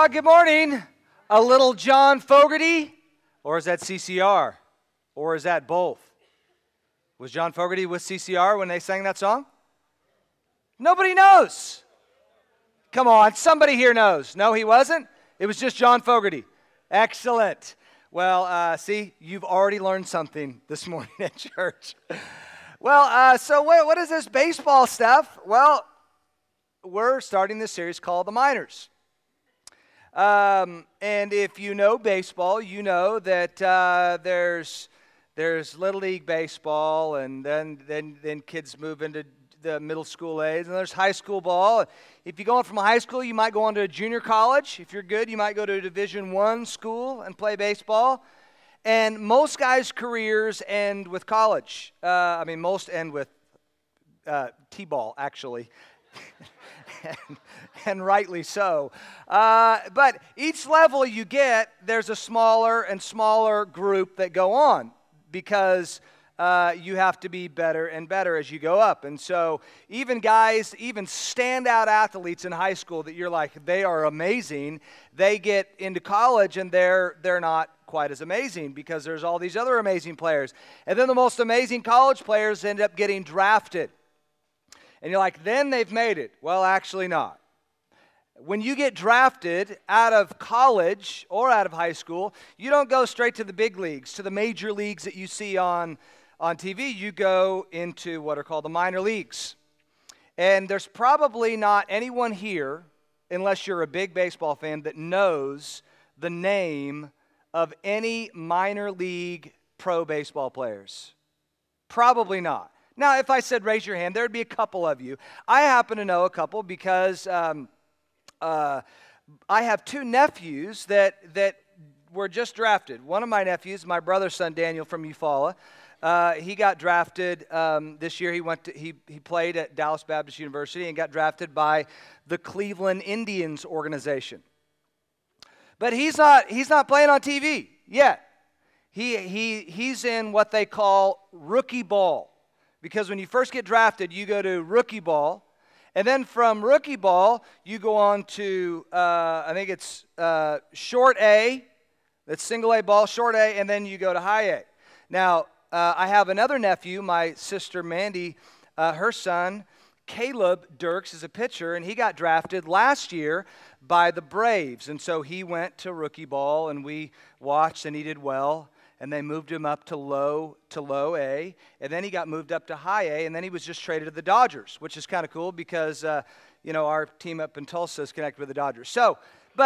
Good morning. A little John Fogerty, or is that CCR? Or is that both? Was John Fogerty with CCR when they sang that song? Nobody knows. Come on, somebody here knows. No, he wasn't? It was just John Fogerty. Excellent. Well, see, you've already learned something this morning at church. Well, so what is this baseball stuff? Well, we're starting this series called The Minors. And if you know baseball, you know that there's Little League baseball, and then kids move into the middle school age, and there's high school ball. If you're going from high school, you might go on to a junior college. If you're good, you might go to a Division I school and play baseball. And most guys' careers end with college. Most end with T-ball, actually. and rightly so. But each level you get, there's a smaller and smaller group that go on because you have to be better and better as you go up. And so even guys, even standout athletes in high school that you're like, they are amazing, they get into college and they're not quite as amazing because there's all these other amazing players. And then the most amazing college players end up getting drafted. And you're like, then they've made it. Well, actually not. When you get drafted out of college or out of high school, you don't go straight to the big leagues, to the major leagues that you see on TV. You go into what are called the minor leagues. And there's probably not anyone here, unless you're a big baseball fan, that knows the name of any minor league pro baseball players. Probably not. Now, if I said raise your hand, there would be a couple of you. I happen to know a couple because I have two nephews that were just drafted. One of my nephews, my brother's son Daniel from Eufaula, he got drafted this year. He played at Dallas Baptist University and got drafted by the Cleveland Indians organization. But he's not playing on TV yet. He's in what they call rookie ball. Because when you first get drafted, you go to rookie ball. And then from rookie ball, you go on to, I think it's short A. That's single A ball, short A, and then you go to high A. Now, I have another nephew, my sister Mandy, her son, Caleb Dirks, is a pitcher, and he got drafted last year by the Braves. And so he went to rookie ball, and we watched, and he did well. And they moved him up to low A, and then he got moved up to high A, and then he was just traded to the Dodgers, which is kind of cool because our team up in Tulsa is connected with the Dodgers. So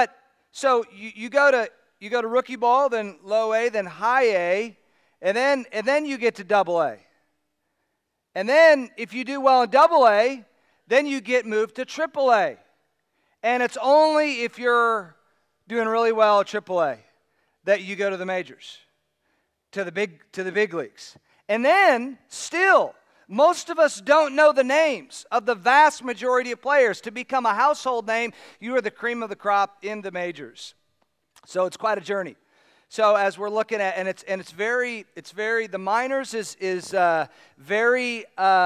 you go to rookie ball, then low A, then high A, and then you get to double A. And then if you do well in double A, then you get moved to triple A. And it's only if you're doing really well at triple A that you go to the majors. To the big leagues. And then, still, most of us don't know the names of the vast majority of players. To become a household name, you are the cream of the crop in the majors. So it's quite a journey. So as we're looking at, it's very, the minors is very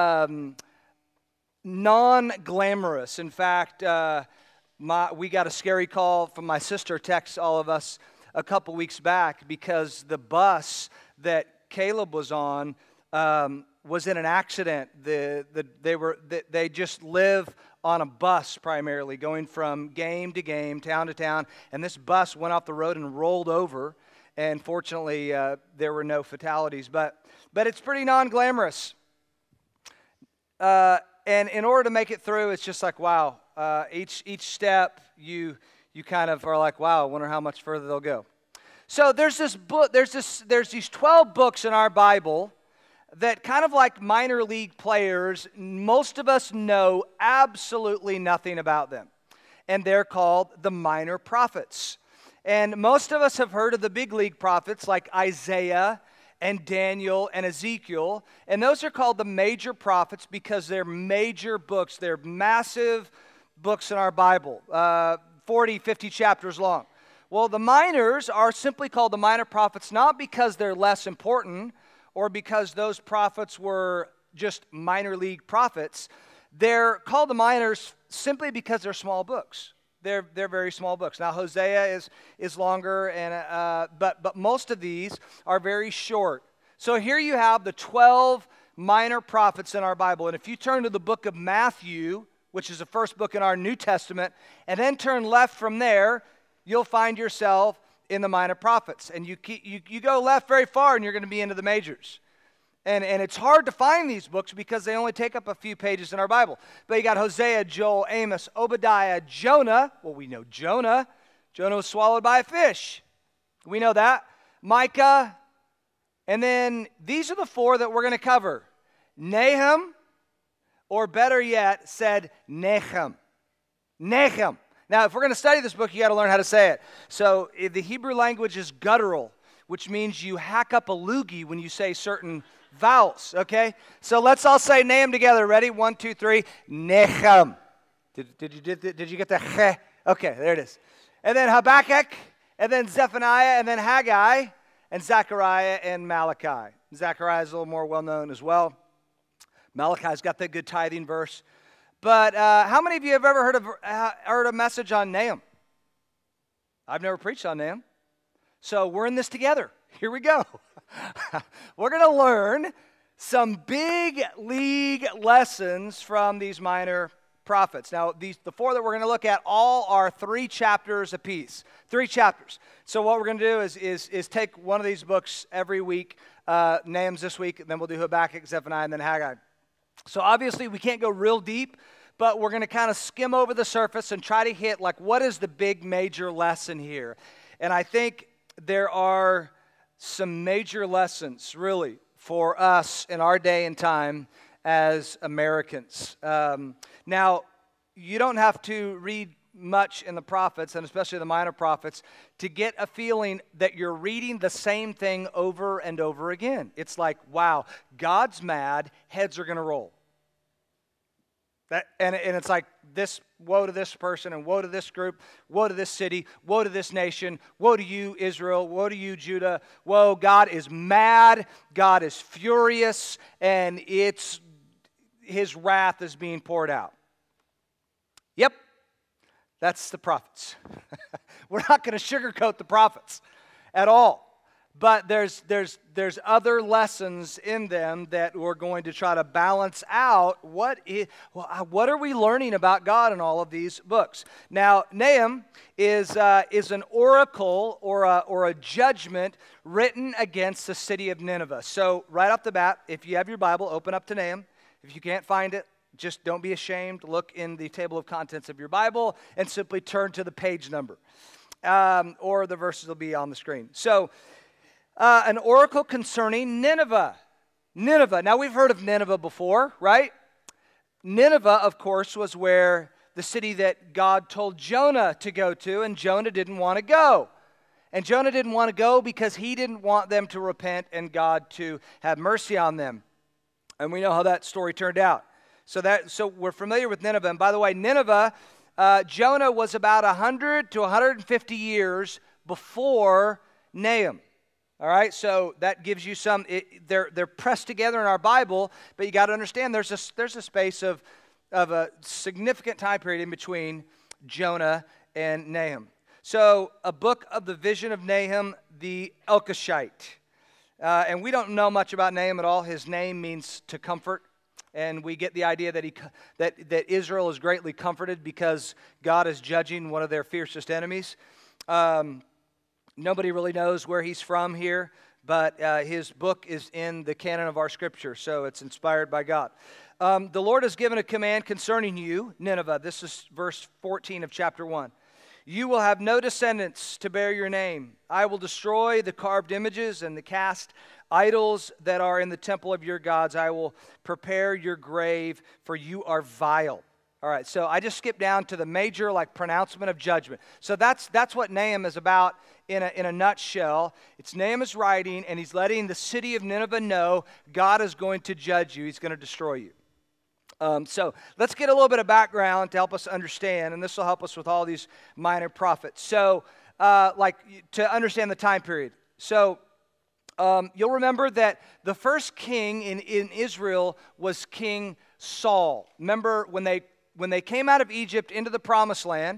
non-glamorous. In fact, we got a scary call from my sister, text all of us a couple weeks back because the bus that Caleb was on was in an accident. They just live on a bus primarily, going from game to game, town to town, and this bus went off the road and rolled over. And fortunately, there were no fatalities, but it's pretty non-glamorous. And in order to make it through, it's just like wow. Each step you kind of are like, wow, I wonder how much further they'll go. So there's this book, there's these 12 books in our Bible that kind of like minor league players, most of us know absolutely nothing about them. And they're called the minor prophets. And most of us have heard of the big league prophets like Isaiah and Daniel and Ezekiel. And those are called the major prophets because they're major books. They're massive books in our Bible, 40, 50 chapters long. Well, the minors are simply called the minor prophets not because they're less important or because those prophets were just minor league prophets. They're called the minors simply because they're small books. they're very small books. Now Hosea is longer, and but most of these are very short. So here you have the 12 minor prophets in our Bible, and if you turn to the book of Matthew, which is the first book in our New Testament, and then turn left from there, you'll find yourself in the minor prophets, and you go left very far, and you're going to be into the majors. And it's hard to find these books because they only take up a few pages in our Bible. But you got Hosea, Joel, Amos, Obadiah, Jonah. Well, we know Jonah. Jonah was swallowed by a fish. We know that. Micah. And then these are the four that we're going to cover. Nahum, or better yet, said Nahum. Nahum. Now, if we're going to study this book, you got to learn how to say it. So the Hebrew language is guttural, which means you hack up a loogie when you say certain vowels, okay? So let's all say Nahum together. Ready? 1, 2, 3. Nahum. Did you get the heh? Okay, there it is. And then Habakkuk, and then Zephaniah, and then Haggai, and Zechariah, and Malachi. Zechariah is a little more well-known as well. Malachi's got that good tithing verse. But how many of you have ever heard a message on Nahum? I've never preached on Nahum. So we're in this together. Here we go. We're going to learn some big league lessons from these minor prophets. Now, the four that we're going to look at all are 3 chapters apiece. 3 chapters. So what we're going to do is take one of these books every week. Nahum's this week, and then we'll do Habakkuk, Zephaniah, and then Haggai. So obviously we can't go real deep, but we're going to kind of skim over the surface and try to hit, like, what is the big major lesson here? And I think there are some major lessons, really, for us in our day and time as Americans. Now, you don't have to read much in the prophets, and especially the minor prophets, to get a feeling that you're reading the same thing over and over again. It's like, wow, God's mad, heads are going to roll. And it's like this, woe to this person, and woe to this group, woe to this city, woe to this nation, woe to you, Israel, woe to you, Judah. Woe, God is mad, God is furious, and His wrath is being poured out. Yep, that's the prophets. We're not going to sugarcoat the prophets at all. But there's other lessons in them that we're going to try to balance out. What are we learning about God in all of these books? Now, Nahum is an oracle or a judgment written against the city of Nineveh. So right off the bat, if you have your Bible, open up to Nahum. If you can't find it, just don't be ashamed. Look in the table of contents of your Bible and simply turn to the page number. Or the verses will be on the screen. So, an oracle concerning Nineveh. Nineveh. Now, we've heard of Nineveh before, right? Nineveh, of course, was where the city that God told Jonah to go to, and Jonah didn't want to go. And Jonah didn't want to go because he didn't want them to repent and God to have mercy on them. And we know how that story turned out. So we're familiar with Nineveh. And by the way, Nineveh, Jonah was about 100 to 150 years before Nahum. All right, so that gives you some. They're pressed together in our Bible, but you got to understand there's a space of a significant time period in between Jonah and Nahum. So a book of the vision of Nahum the Elkoshite, and we don't know much about Nahum at all. His name means to comfort, and we get the idea that Israel is greatly comforted because God is judging one of their fiercest enemies. Nobody really knows where he's from here, but his book is in the canon of our scripture, so it's inspired by God. The Lord has given a command concerning you, Nineveh. This is verse 14 of chapter 1. You will have no descendants to bear your name. I will destroy the carved images and the cast idols that are in the temple of your gods. I will prepare your grave, for you are vile. All right, so I just skipped down to the major pronouncement of judgment. So that's what Nahum is about in a nutshell. It's Nahum's writing, and he's letting the city of Nineveh know God is going to judge you. He's going to destroy you. So let's get a little bit of background to help us understand, and this will help us with all these minor prophets. So to understand the time period. So you'll remember that the first king in Israel was King Saul. Remember when they came out of Egypt into the promised land,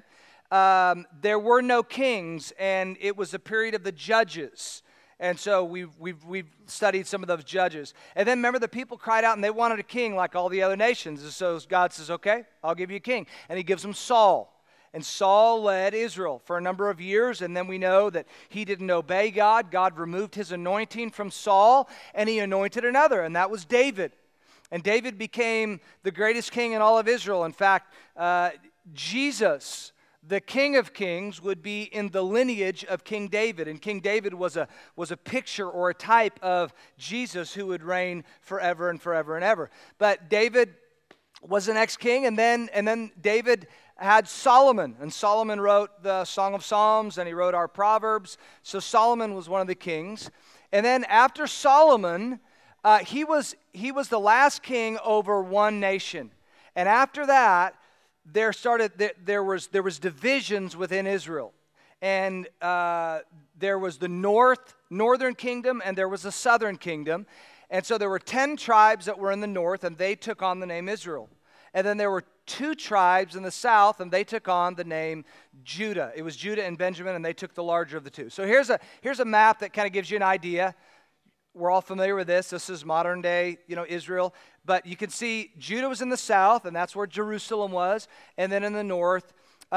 there were no kings, and it was a period of the judges. And so we've studied some of those judges. And then remember, the people cried out and they wanted a king like all the other nations. And so God says, okay, I'll give you a king. And he gives them Saul. And Saul led Israel for a number of years. And then we know that he didn't obey God. God removed his anointing from Saul and he anointed another. And that was David. And David became the greatest king in all of Israel. In fact, Jesus, the King of Kings, would be in the lineage of King David. And King David was a picture or a type of Jesus who would reign forever and forever and ever. But David was the next king, and then David had Solomon. And Solomon wrote the Song of Psalms, and he wrote our Proverbs. So Solomon was one of the kings. And then after Solomon, he was the last king over one nation. And after that, there was divisions within Israel, and there was the northern kingdom, and there was the southern kingdom, and so there were 10 tribes that were in the north, and they took on the name Israel, and then there were 2 tribes in the south, and they took on the name Judah. It was Judah and Benjamin, and they took the larger of the 2. So here's a map that kind of gives you an idea. We're all familiar with this. This is modern day, Israel. But you can see Judah was in the south, and that's where Jerusalem was. And then in the north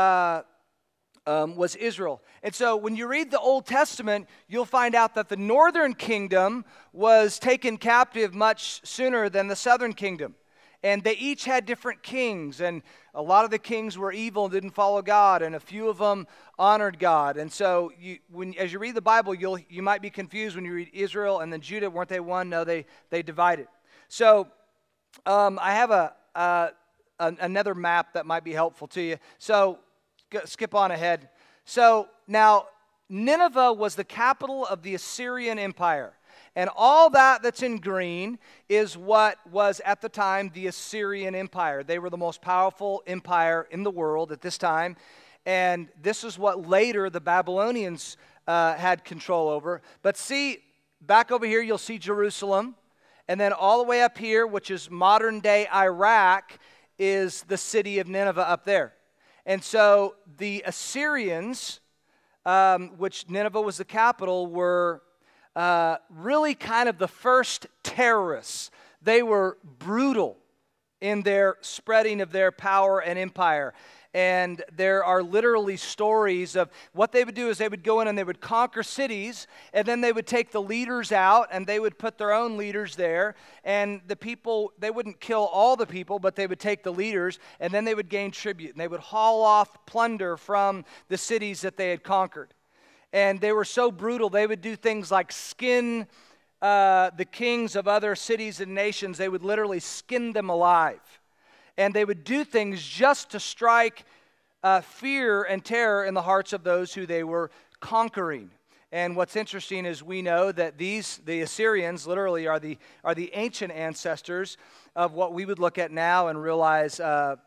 was Israel. And so when you read the Old Testament, you'll find out that the northern kingdom was taken captive much sooner than the southern kingdom. And they each had different kings, and a lot of the kings were evil and didn't follow God, and a few of them honored God. And so as you read the Bible, you might be confused when you read Israel and then Judah. Weren't they one? No, they divided. So I have another map that might be helpful to you. So skip on ahead. So now Nineveh was the capital of the Assyrian Empire. And all that's in green is what was at the time the Assyrian Empire. They were the most powerful empire in the world at this time. And this is what later the Babylonians had control over. But see, back over here, you'll see Jerusalem. And then all the way up here, which is modern-day Iraq, is the city of Nineveh up there. And so the Assyrians, which Nineveh was the capital, were really kind of the first terrorists. They were brutal in their spreading of their power and empire. And there are literally stories of what they would do is they would go in and they would conquer cities, and then they would take the leaders out and they would put their own leaders there. And the people, they wouldn't kill all the people, but they would take the leaders, and then they would gain tribute. And they would haul off plunder from the cities that they had conquered. And they were so brutal, they would do things like skin the kings of other cities and nations. They would literally skin them alive. And they would do things just to strike fear and terror in the hearts of those who they were conquering. And what's interesting is we know that the Assyrians literally are the ancient ancestors of what we would look at now and realize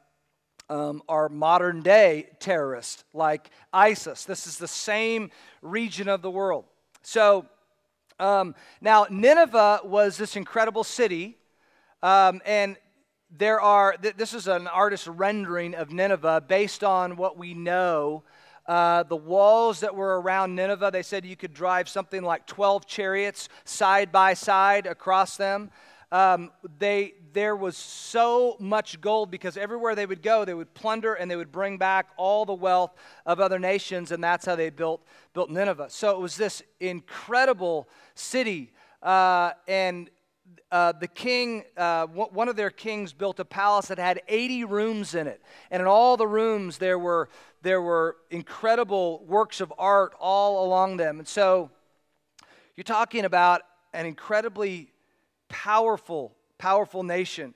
are modern day terrorists like ISIS. This is the same region of the world. So now Nineveh was this incredible city, and this is an artist's rendering of Nineveh based on what we know. The walls that were around Nineveh, they said you could drive something like 12 chariots side by side across them. There was so much gold because everywhere they would go, they would plunder and they would bring back all the wealth of other nations, and that's how they built Nineveh. So it was this incredible city, and the king, one of their kings built a palace that had 80 rooms in it, and in all the rooms there were incredible works of art all along them. And so you're talking about an incredibly powerful nation.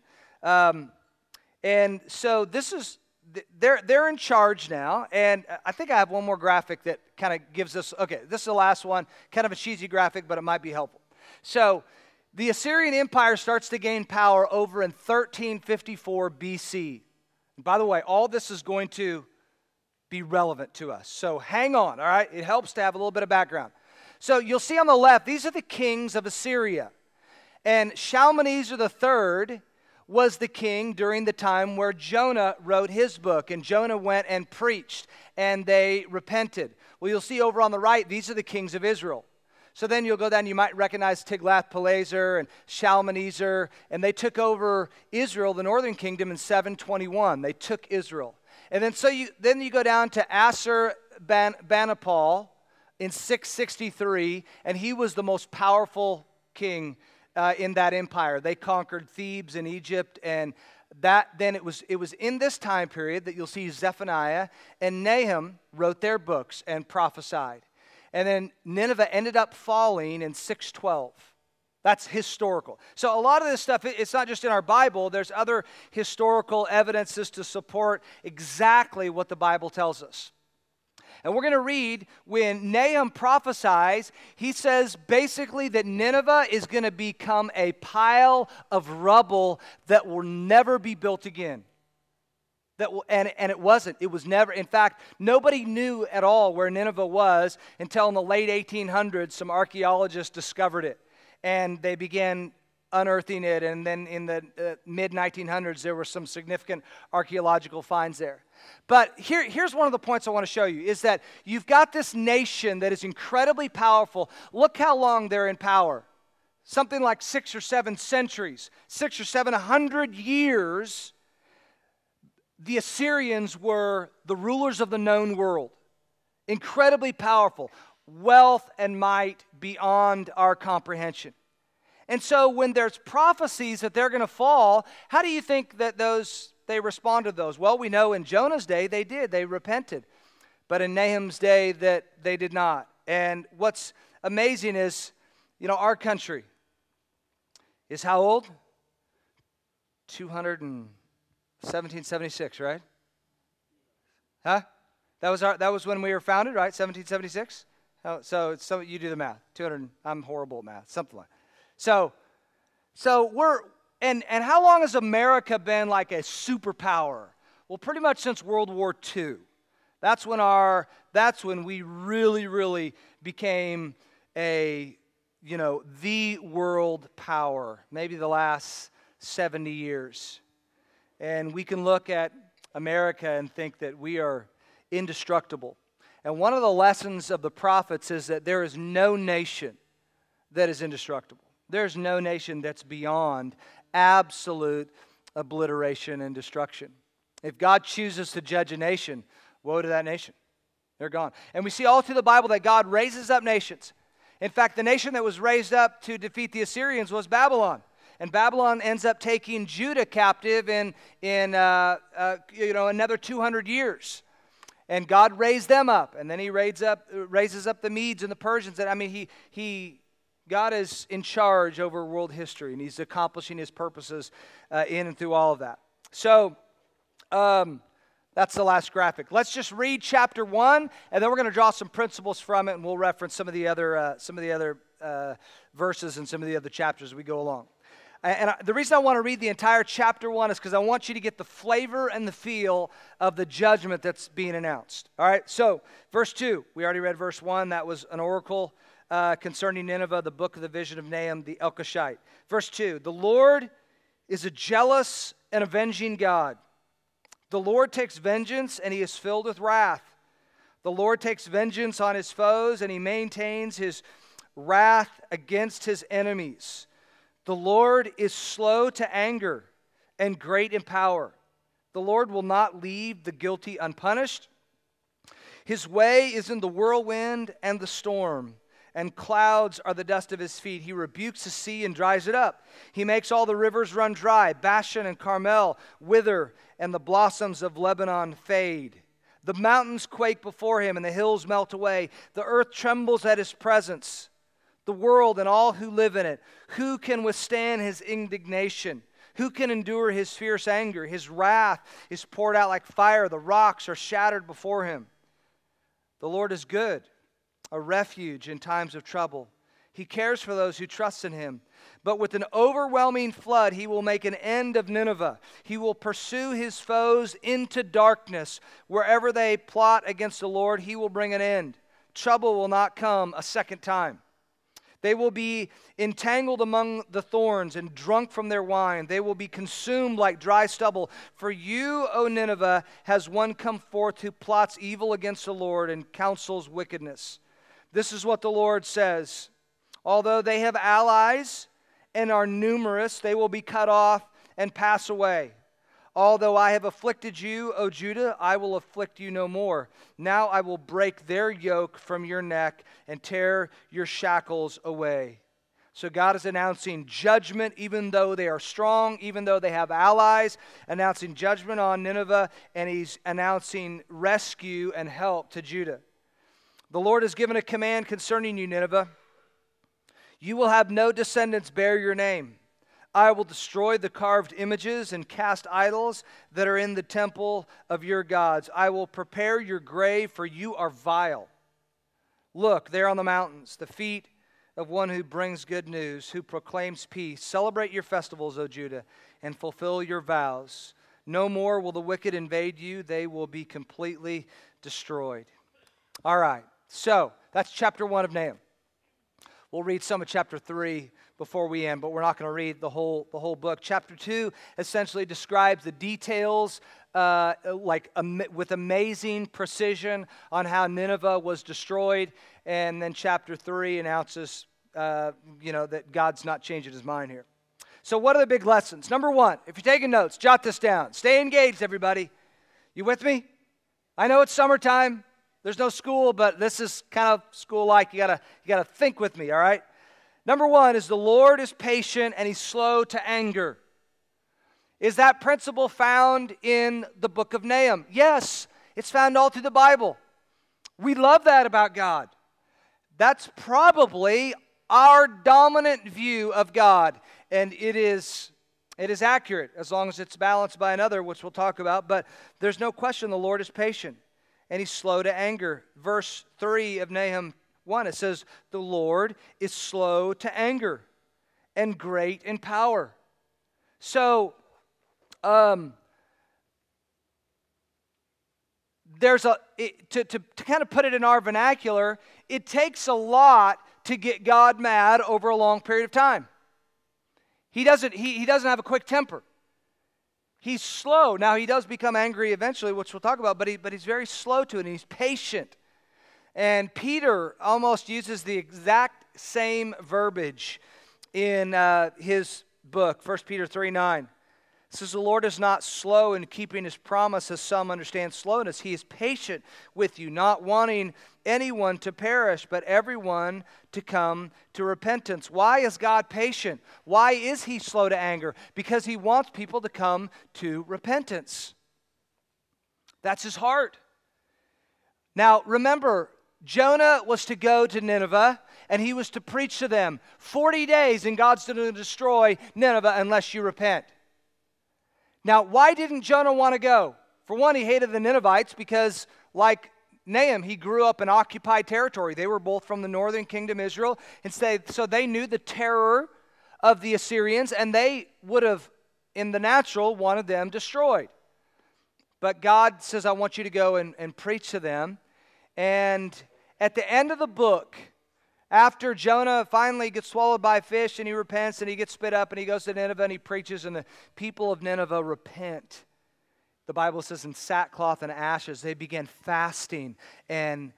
And so this is, they're in charge now, and I think I have one more graphic that kind of gives us, okay, this is the last one, kind of a cheesy graphic, but it might be helpful. So the Assyrian Empire starts to gain power over in 1354 BC. And by the way, all this is going to be relevant to us. So hang on, all right? It helps to have a little bit of background. So you'll see on the left, these are the kings of Assyria. And Shalmaneser III was the king during the time where Jonah wrote his book, and Jonah went and preached, and they repented. Well, you'll see over on the right, these are the kings of Israel. So then you'll go down, you might recognize Tiglath-Pileser and Shalmaneser, and they took over Israel, the northern kingdom, in 721. They took Israel. And then you go down to Banipal in 663, and he was the most powerful king in that empire. They conquered Thebes in Egypt, and it was in this time period that you'll see Zephaniah and Nahum wrote their books and prophesied. And then Nineveh ended up falling in 612. That's historical. So a lot of this stuff, it's not just in our Bible. There's other historical evidences to support exactly what the Bible tells us. And we're going to read when Nahum prophesies, he says basically that Nineveh is going to become a pile of rubble that will never be built again. And it wasn't. It was never. In fact, nobody knew at all where Nineveh was until in the late 1800s, some archaeologists discovered it. And they began unearthing it. And then in the mid-1900s, there were some significant archaeological finds there. But here's one of the points I want to show you, is that you've got this nation that is incredibly powerful. Look how long they're in power. Something like 6 or 7 centuries, 600 or 700 years. The Assyrians were the rulers of the known world. Incredibly powerful. Wealth and might beyond our comprehension. And so when there's prophecies that they're going to fall, how do you think that they responded to those? Well, we know in Jonah's day they did. They repented. But in Nahum's day that they did not. And what's amazing is, our country is how old? 1776, right? Huh? That was when we were founded, right? 1776? So you do the math. 200. I'm horrible at math. Something like that. So we're and how long has America been like a superpower? Well, pretty much since World War II. That's when we really became the world power. Maybe the last 70 years. And we can look at America and think that we are indestructible. And one of the lessons of the prophets is that there is no nation that is indestructible. There's no nation that's beyond absolute obliteration and destruction. If God chooses to judge a nation, woe to that nation. They're gone. And we see all through the Bible that God raises up nations. In fact, the nation that was raised up to defeat the Assyrians was Babylon. And Babylon ends up taking Judah captive in another 200 years. And God raised them up. And then he raises up the Medes and the Persians. And God is in charge over world history. And he's accomplishing his purposes in and through all of that. So that's the last graphic. Let's just read chapter 1. And then we're going to draw some principles from it. And we'll reference some of the other verses and some of the other chapters as we go along. And the reason I want to read the entire chapter 1 is because I want you to get the flavor and the feel of the judgment that's being announced. All right, so verse 2, we already read verse 1. That was an oracle concerning Nineveh, the book of the vision of Nahum the Elkoshite. Verse 2, the Lord is a jealous and avenging God. The Lord takes vengeance and he is filled with wrath. The Lord takes vengeance on his foes and he maintains his wrath against his enemies. The Lord is slow to anger and great in power. The Lord will not leave the guilty unpunished. His way is in the whirlwind and the storm, and clouds are the dust of his feet. He rebukes the sea and dries it up. He makes all the rivers run dry. Bashan and Carmel wither, and the blossoms of Lebanon fade. The mountains quake before him, and the hills melt away. The earth trembles at his presence. The world and all who live in it. Who can withstand his indignation? Who can endure his fierce anger? His wrath is poured out like fire. The rocks are shattered before him. The Lord is good, a refuge in times of trouble. He cares for those who trust in him. But with an overwhelming flood, he will make an end of Nineveh. He will pursue his foes into darkness. Wherever they plot against the Lord, he will bring an end. Trouble will not come a second time. They will be entangled among the thorns and drunk from their wine. They will be consumed like dry stubble. For you, O Nineveh, has one come forth who plots evil against the Lord and counsels wickedness. This is what the Lord says. Although they have allies and are numerous, they will be cut off and pass away. Although I have afflicted you, O Judah, I will afflict you no more. Now I will break their yoke from your neck and tear your shackles away. So God is announcing judgment, even though they are strong, even though they have allies, announcing judgment on Nineveh, and he's announcing rescue and help to Judah. The Lord has given a command concerning you, Nineveh. You will have no descendants bear your name. I will destroy the carved images and cast idols that are in the temple of your gods. I will prepare your grave, for you are vile. Look, there on the mountains, the feet of one who brings good news, who proclaims peace. Celebrate your festivals, O Judah, and fulfill your vows. No more will the wicked invade you. They will be completely destroyed. All right, so that's chapter 1 of Nahum. We'll read some of chapter 3 before we end, but we're not going to read the whole book. Chapter 2 essentially describes the details with amazing precision on how Nineveh was destroyed, and then chapter 3 announces that God's not changing his mind here. So what are the big lessons? Number 1, if you're taking notes, jot this down. Stay engaged, everybody. You with me? I know it's summertime. There's no school, but this is kind of school-like. You gotta think with me, all right? Number 1 is the Lord is patient and he's slow to anger. Is that principle found in the book of Nahum? Yes, it's found all through the Bible. We love that about God. That's probably our dominant view of God, and it is accurate as long as it's balanced by another, which we'll talk about, but there's no question the Lord is patient and he's slow to anger. Verse 3 of Nahum 1, it says, the Lord is slow to anger and great in power. So, to kind of put it in our vernacular, it takes a lot to get God mad over a long period of time. He doesn't have a quick temper. He's slow. Now, he does become angry eventually, which we'll talk about, but he's very slow to it, and he's patient. And Peter almost uses the exact same verbiage in his book, 1 Peter 3:9. It says, the Lord is not slow in keeping his promise, as some understand slowness. He is patient with you, not wanting anyone to perish, but everyone to come to repentance. Why is God patient? Why is he slow to anger? Because he wants people to come to repentance. That's his heart. Now, remember, Jonah was to go to Nineveh, and he was to preach to them 40 days, and God's going to destroy Nineveh unless you repent. Now, why didn't Jonah want to go? For one, he hated the Ninevites because, like Nahum, he grew up in occupied territory. They were both from the northern kingdom, Israel, and so they knew the terror of the Assyrians, and they would have, in the natural, wanted them destroyed. But God says, I want you to go and preach to them. And at the end of the book, after Jonah finally gets swallowed by a fish and he repents and he gets spit up and he goes to Nineveh and he preaches and the people of Nineveh repent. The Bible says in sackcloth and ashes they began fasting and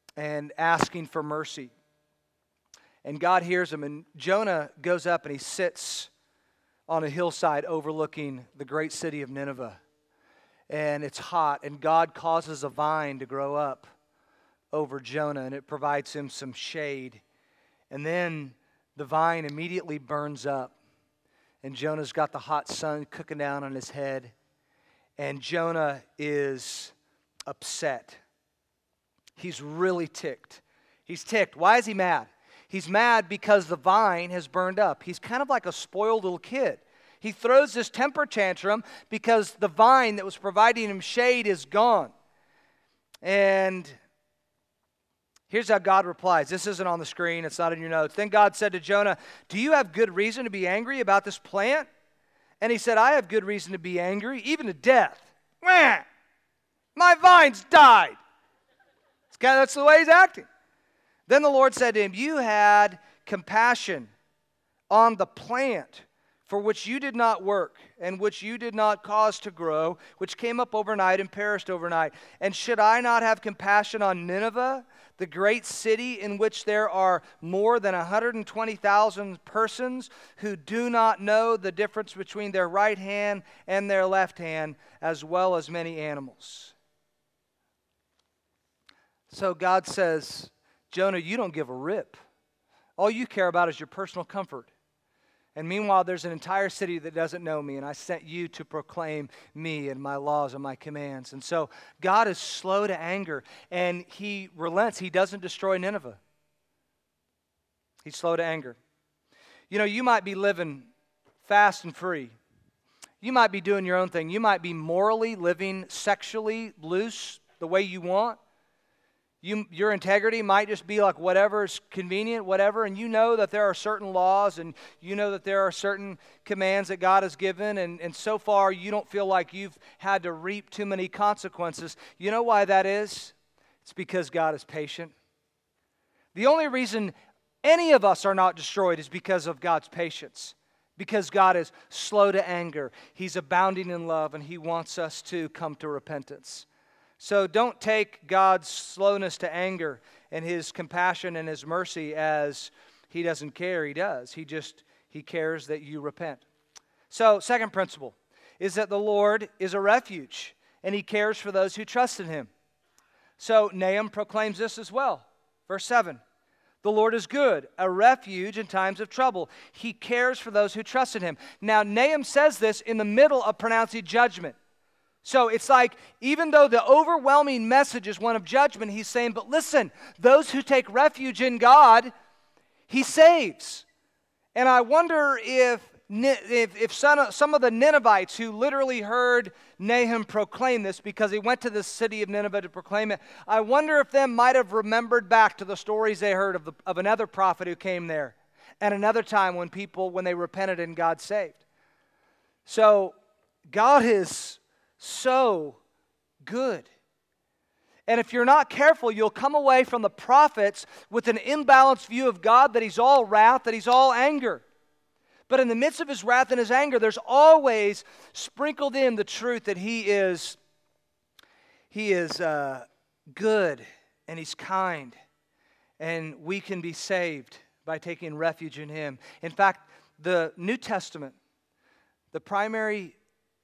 asking for mercy. And God hears them, and Jonah goes up and he sits on a hillside overlooking the great city of Nineveh. And it's hot, and God causes a vine to grow up over Jonah, and it provides him some shade. And then the vine immediately burns up, and Jonah's got the hot sun cooking down on his head, and Jonah is upset. He's really ticked. He's ticked. Why is he mad? He's mad because the vine has burned up. He's kind of like a spoiled little kid. He throws this temper tantrum because the vine that was providing him shade is gone. And here's how God replies. This isn't on the screen. It's not in your notes. Then God said to Jonah, do you have good reason to be angry about this plant? And he said, I have good reason to be angry, even to death. Wah! My vine's died. That's the way he's acting. Then the Lord said to him, you had compassion on the plant for which you did not work and which you did not cause to grow, which came up overnight and perished overnight? And should I not have compassion on Nineveh, the great city in which there are more than 120,000 persons who do not know the difference between their right hand and their left hand, as well as many animals? So God says, Jonah, you don't give a rip. All you care about is your personal comfort. And meanwhile, there's an entire city that doesn't know me, and I sent you to proclaim me and my laws and my commands. And so God is slow to anger, and he relents. He doesn't destroy Nineveh. He's slow to anger. You know, you might be living fast and free. You might be doing your own thing. You might be morally living sexually loose the way you want. Your integrity might just be like whatever's convenient, whatever, and you know that there are certain laws and you know that there are certain commands that God has given, and so far you don't feel like you've had to reap too many consequences. You know why that is? It's because God is patient. The only reason any of us are not destroyed is because of God's patience, because God is slow to anger. He's abounding in love, and He wants us to come to repentance. So don't take God's slowness to anger and His compassion and His mercy as He doesn't care. He does. He cares that you repent. So second principle is that the Lord is a refuge and He cares for those who trust in Him. So Nahum proclaims this as well. Verse 7, the Lord is good, a refuge in times of trouble. He cares for those who trust in Him. Now Nahum says this in the middle of pronouncing judgment. So it's like, even though the overwhelming message is one of judgment, he's saying, but listen, those who take refuge in God, He saves. And I wonder if some of the Ninevites who literally heard Nahum proclaim this because he went to the city of Nineveh to proclaim it, I wonder if them might have remembered back to the stories they heard of another prophet who came there and another time when they repented and God saved. So God is so good. And if you're not careful, you'll come away from the prophets with an imbalanced view of God, that He's all wrath, that He's all anger. But in the midst of His wrath and His anger, there's always sprinkled in the truth that He is good and He's kind. And we can be saved by taking refuge in Him. In fact, the New Testament, the primary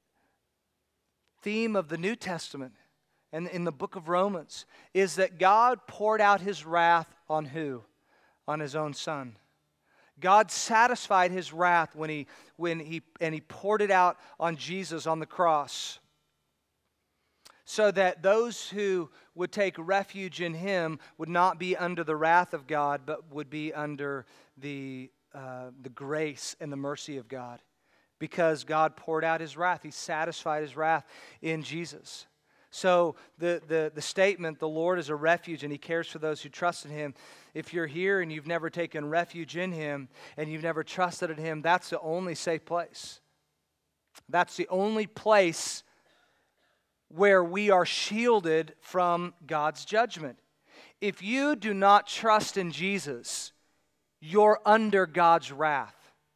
theme of the New Testament and in the book of Romans is that God poured out His wrath on who? On His own Son. God satisfied His wrath when He poured it out on Jesus on the cross, so that those who would take refuge in Him would not be under the wrath of God, but would be under the grace and the mercy of God. Because God poured out His wrath. He satisfied His wrath in Jesus. So the statement, the Lord is a refuge and He cares for those who trust in Him. If you're here and you've never taken refuge in Him and you've never trusted in Him, that's the only safe place. That's the only place where we are shielded from God's judgment. If you do not trust in Jesus, you're under God's wrath.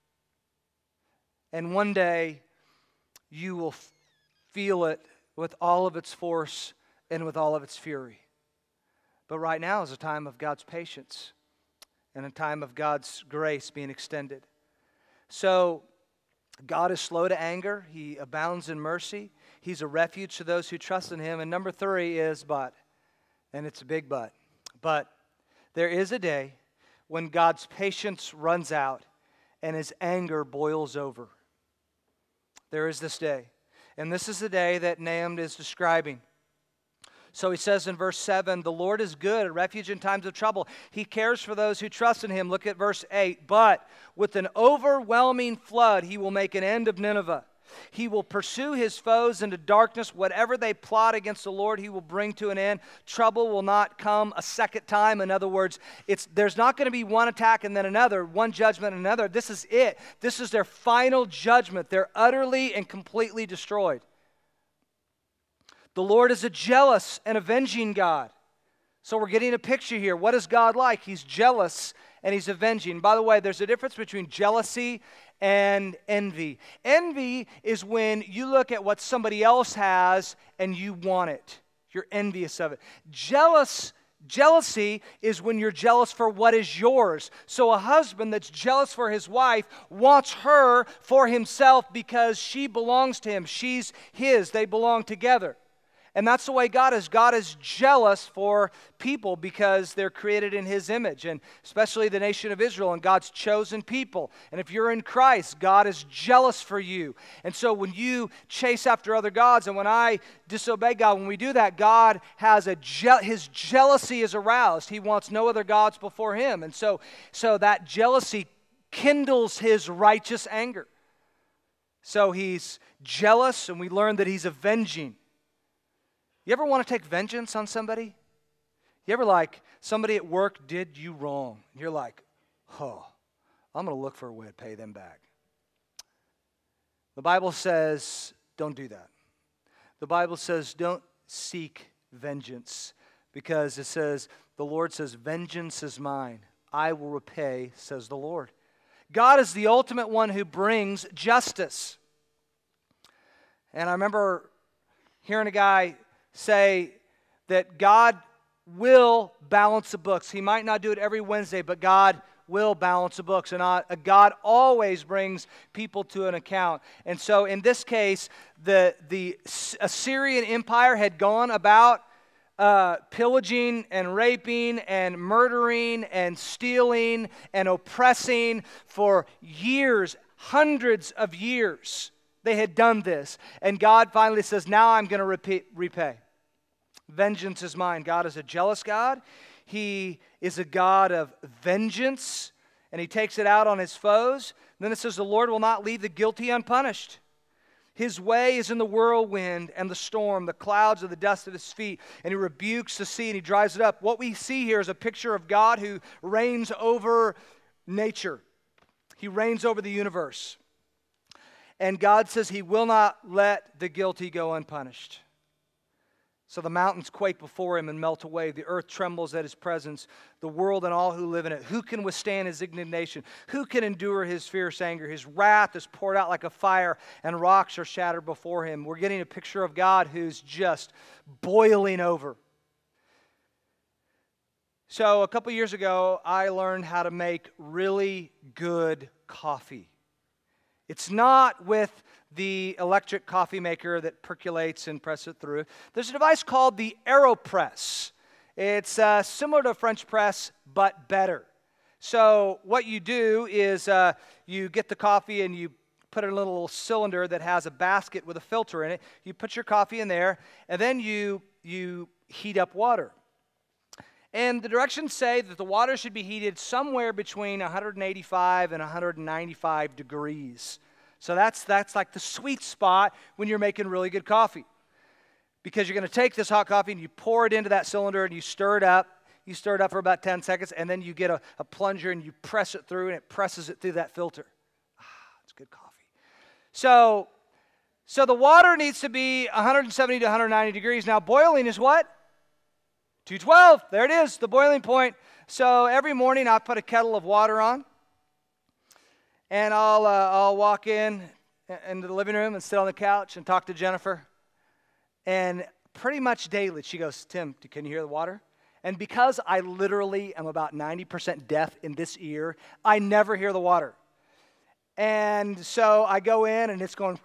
And one day, you will feel it with all of its force and with all of its fury. But right now is a time of God's patience and a time of God's grace being extended. So, God is slow to anger. He abounds in mercy. He's a refuge to those who trust in Him. And number 3 is but. And it's a big but. But there is a day when God's patience runs out and His anger boils over. There is this day. And this is the day that Nahum is describing. So he says in verse 7, the Lord is good, a refuge in times of trouble. He cares for those who trust in Him. Look at verse 8. But with an overwhelming flood, He will make an end of Nineveh. He will pursue His foes into darkness. Whatever they plot against the Lord, He will bring to an end. Trouble will not come a second time. In other words, there's not going to be one attack and then another, one judgment and another. This is it. This is their final judgment. They're utterly and completely destroyed. The Lord is a jealous and avenging God. So we're getting a picture here. What is God like? He's jealous and he's avenging. By the way, there's a difference between jealousy and envy. Envy is when you look at what somebody else has and you want it. You're envious of it. Jealousy is when you're jealous for what is yours. So a husband that's jealous for his wife wants her for himself because she belongs to him. She's his. They belong together. And that's the way God is. God is jealous for people because they're created in his image, and especially the nation of Israel and God's chosen people. And if you're in Christ, God is jealous for you. And so when you chase after other gods, and when I disobey God, when we do that, God has his jealousy is aroused. He wants no other gods before him. And so that jealousy kindles his righteous anger. So he's jealous, and we learn that he's avenging. You ever want to take vengeance on somebody? You ever like somebody at work did you wrong? You're like, oh, I'm going to look for a way to pay them back. The Bible says don't do that. The Bible says don't seek vengeance because it says, the Lord says, vengeance is mine. I will repay, says the Lord. God is the ultimate one who brings justice. And I remember hearing a guy say that God will balance the books. He might not do it every Wednesday, but God will balance the books. And God always brings people to an account. And so in this case, the Assyrian Empire had gone about pillaging and raping and murdering and stealing and oppressing for years, hundreds of years. They had done this. And God finally says, now I'm going to repay. Vengeance is mine. God is a jealous God. He is a God of vengeance, and he takes it out on his foes. And then it says, the Lord will not leave the guilty unpunished. His way is in the whirlwind and the storm. The clouds are the dust of his feet. And he rebukes the sea and he dries it up. What we see here is a picture of God who reigns over nature. He reigns over the universe. And God says he will not let the guilty go unpunished. So the mountains quake before him and melt away. The earth trembles at his presence. The world and all who live in it. Who can withstand his indignation? Who can endure his fierce anger? His wrath is poured out like a fire, and rocks are shattered before him. We're getting a picture of God who's just boiling over. So a couple years ago, I learned how to make really good coffee. It's not with the electric coffee maker that percolates and presses it through. There's a device called the AeroPress. It's similar to a French press, but better. So what you do is you get the coffee and you put it in a little cylinder that has a basket with a filter in it. You put your coffee in there, and then you heat up water. And the directions say that the water should be heated somewhere between 185 and 195 degrees. So that's like the sweet spot when you're making really good coffee. Because you're going to take this hot coffee and you pour it into that cylinder and you stir it up. You stir it up for about 10 seconds, and then you get a plunger and you press it through, and it presses it through that filter. It's good coffee. So the water needs to be 170 to 190 degrees. Now boiling is what? 212, there it is, the boiling point. So every morning I put a kettle of water on, and I'll walk into the living room and sit on the couch and talk to Jennifer. And pretty much daily she goes, Tim, can you hear the water? And because I literally am about 90% deaf in this ear, I never hear the water. And so I go in and it's going,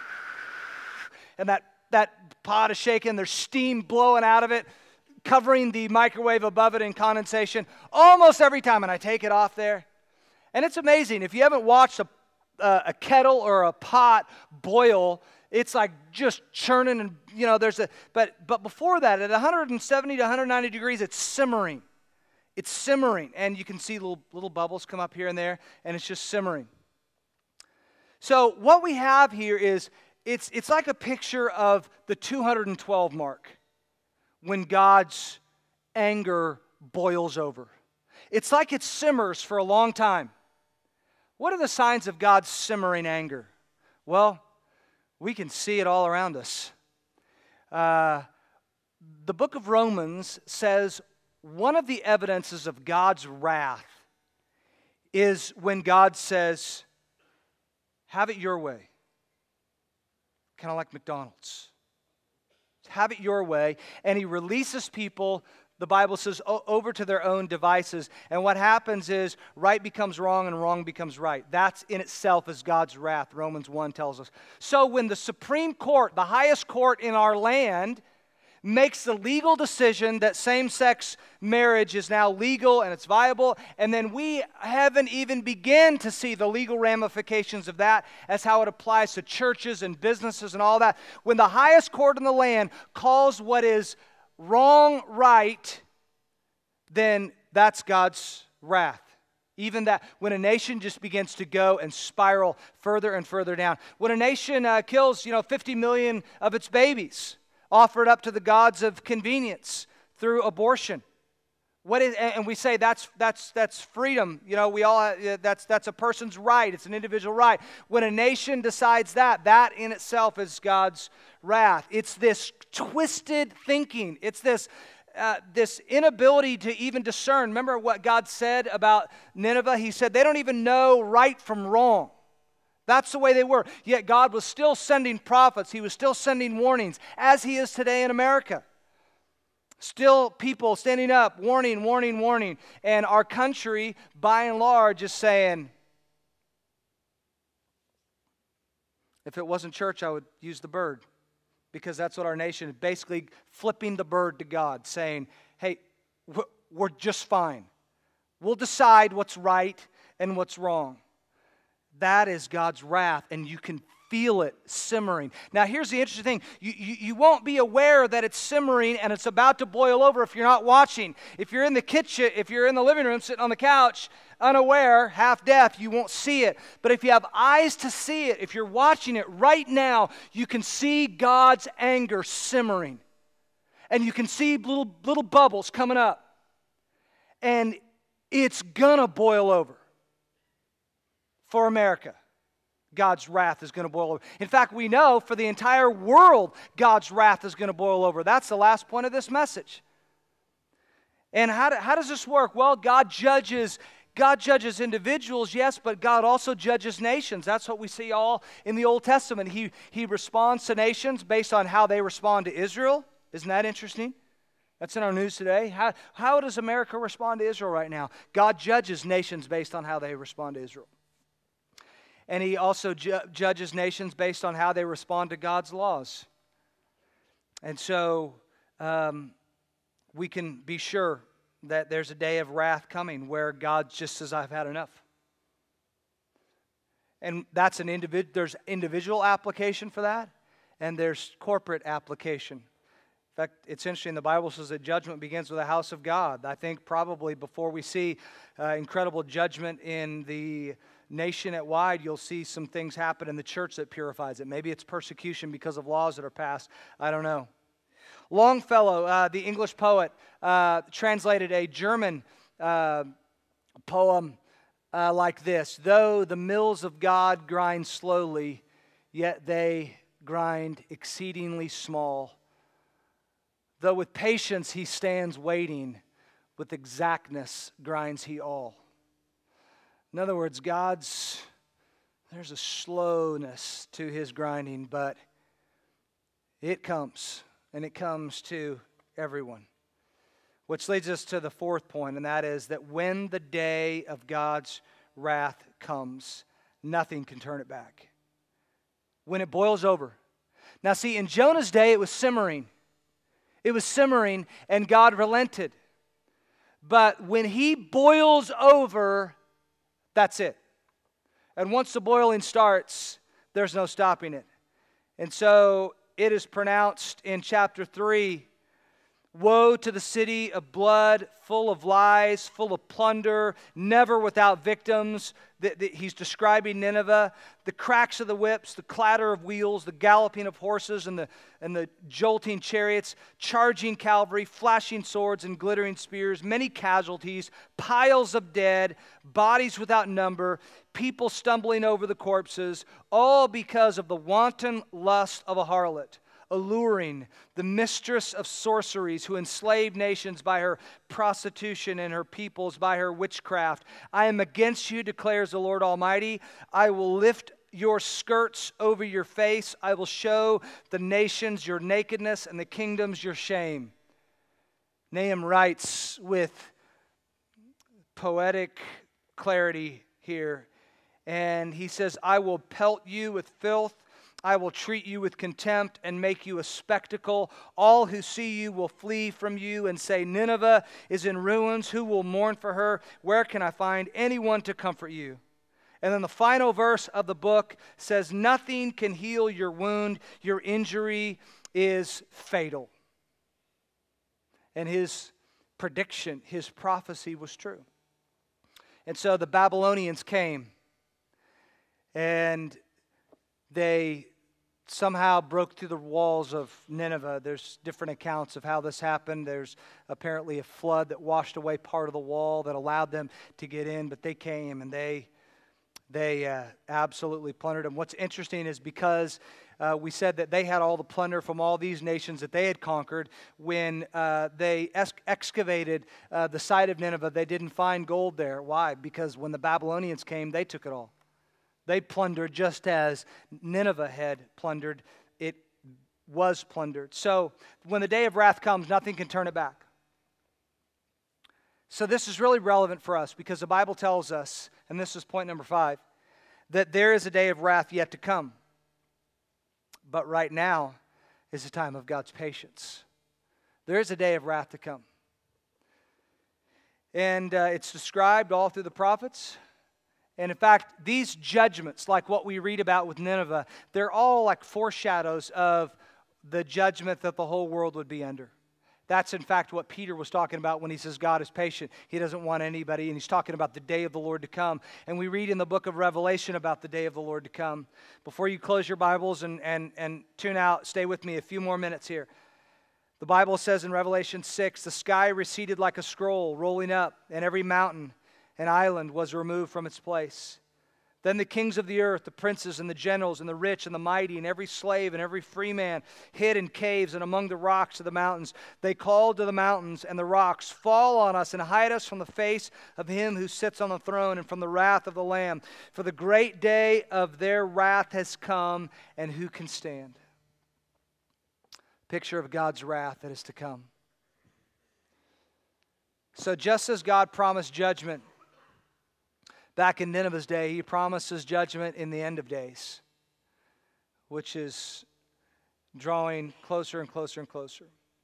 and that pot is shaking, there's steam blowing out of it, covering the microwave above it in condensation almost every time, and I take it off there. And it's amazing. If you haven't watched a kettle or a pot boil, it's like just churning, and but before that, at 170 to 190 degrees, it's simmering. It's simmering, and you can see little bubbles come up here and there, and it's just simmering. So what we have here is it's like a picture of the 212 mark. When God's anger boils over. It's like it simmers for a long time. What are the signs of God's simmering anger? Well, we can see it all around us. The book of Romans says one of the evidences of God's wrath is when God says, have it your way. Kind of like McDonald's. Have it your way. And he releases people, the Bible says, over to their own devices. And what happens is right becomes wrong and wrong becomes right. That's in itself is God's wrath, Romans 1 tells us. So when the Supreme Court, the highest court in our land, makes the legal decision that same-sex marriage is now legal and it's viable, and then we haven't even begun to see the legal ramifications of that as how it applies to churches and businesses and all that. When the highest court in the land calls what is wrong right, then that's God's wrath. Even that, when a nation just begins to go and spiral further and further down. When a nation kills, 50 million of its babies, offered up to the gods of convenience through abortion. And we say that's freedom. We all that's a person's right. It's an individual right. When a nation decides that in itself is God's wrath. It's this twisted thinking. It's this inability to even discern. Remember what God said about Nineveh? He said they don't even know right from wrong. That's the way they were. Yet God was still sending prophets. He was still sending warnings, as he is today in America. Still people standing up, warning, warning, warning. And our country, by and large, is saying, if it wasn't church, I would use the bird. Because that's what our nation is, basically flipping the bird to God, saying, hey, we're just fine. We'll decide what's right and what's wrong. That is God's wrath, and you can feel it simmering. Now, here's the interesting thing. You won't be aware that it's simmering and it's about to boil over if you're not watching. If you're in the kitchen, if you're in the living room sitting on the couch, unaware, half deaf, you won't see it. But if you have eyes to see it, if you're watching it right now, you can see God's anger simmering. And you can see little bubbles coming up. And it's gonna boil over. For America, God's wrath is going to boil over. In fact, we know for the entire world, God's wrath is going to boil over. That's the last point of this message. And how does this work? Well, God judges individuals, yes, but God also judges nations. That's what we see all in the Old Testament. He responds to nations based on how they respond to Israel. Isn't that interesting? That's in our news today. How does America respond to Israel right now? God judges nations based on how they respond to Israel. And he also judges nations based on how they respond to God's laws. And so we can be sure that there's a day of wrath coming where God just says, I've had enough. And that's there's individual application for that, and there's corporate application. In fact, it's interesting, the Bible says that judgment begins with the house of God. I think probably before we see incredible judgment in the nation at wide, you'll see some things happen in the church that purifies it. Maybe it's persecution because of laws that are passed. I don't know. Longfellow, the English poet, translated a German poem like this. Though the mills of God grind slowly, yet they grind exceedingly small. Though with patience he stands waiting, with exactness grinds he all. In other words, there's a slowness to his grinding, but it comes, and it comes to everyone. Which leads us to the fourth point, and that is that when the day of God's wrath comes, nothing can turn it back. When it boils over. Now see, in Jonah's day, it was simmering. It was simmering, and God relented. But when he boils over, that's it. And once the boiling starts, there's no stopping it. And so it is pronounced in chapter 3, woe to the city of blood, full of lies, full of plunder, never without victims. He's describing Nineveh. The cracks of the whips, the clatter of wheels, the galloping of horses, and the jolting chariots, charging cavalry, flashing swords and glittering spears, many casualties, piles of dead, bodies without number, people stumbling over the corpses, all because of the wanton lust of a harlot. alluring, the mistress of sorceries, who enslaved nations by her prostitution and her peoples by her witchcraft. I am against you, declares the Lord Almighty. I will lift your skirts over your face. I will show the nations your nakedness and the kingdoms your shame. Nahum writes with poetic clarity here, and he says, I will pelt you with filth. I will treat you with contempt and make you a spectacle. All who see you will flee from you and say, Nineveh is in ruins. Who will mourn for her? Where can I find anyone to comfort you? And then the final verse of the book says, nothing can heal your wound. Your injury is fatal. And his prediction, his prophecy was true. And so the Babylonians came, and they somehow broke through the walls of Nineveh. There's different accounts of how this happened. There's apparently a flood that washed away part of the wall that allowed them to get in, but they came and they absolutely plundered them. What's interesting is because we said that they had all the plunder from all these nations that they had conquered. When they excavated the site of Nineveh, they didn't find gold there. Why? Because when the Babylonians came, they took it all. They plundered just as Nineveh had plundered. It was plundered. So when the day of wrath comes, nothing can turn it back. So this is really relevant for us because the Bible tells us, and this is point number 5, that there is a day of wrath yet to come. But right now is a time of God's patience. There is a day of wrath to come. And it's described all through the prophets. And in fact, these judgments, like what we read about with Nineveh, they're all like foreshadows of the judgment that the whole world would be under. That's in fact what Peter was talking about when he says God is patient. He doesn't want anybody, and he's talking about the day of the Lord to come. And we read in the book of Revelation about the day of the Lord to come. Before you close your Bibles and tune out, stay with me a few more minutes here. The Bible says in Revelation 6, the sky receded like a scroll rolling up, and every mountain and island was removed from its place. Then the kings of the earth, the princes and the generals and the rich and the mighty and every slave and every free man hid in caves and among the rocks of the mountains. They called to the mountains and the rocks, fall on us and hide us from the face of him who sits on the throne and from the wrath of the Lamb. For the great day of their wrath has come, and who can stand? Picture of God's wrath that is to come. So just as God promised judgment back in Nineveh's day, he promises judgment in the end of days, which is drawing closer and closer and closer.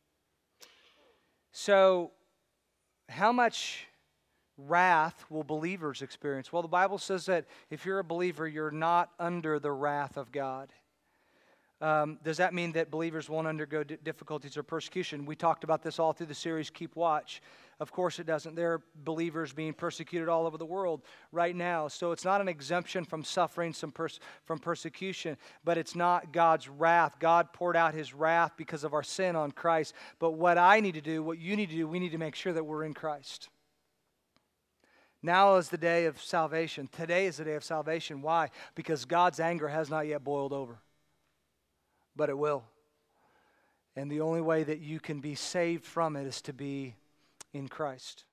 So, how much wrath will believers experience? Well, the Bible says that if you're a believer, you're not under the wrath of God. Does that mean that believers won't undergo difficulties or persecution? We talked about this all through the series, Keep Watch. Of course it doesn't. There are believers being persecuted all over the world right now. So it's not an exemption from suffering from persecution, but it's not God's wrath. God poured out his wrath because of our sin on Christ. But what I need to do, what you need to do, we need to make sure that we're in Christ. Now is the day of salvation. Today is the day of salvation. Why? Because God's anger has not yet boiled over. But it will. And the only way that you can be saved from it is to be in Christ.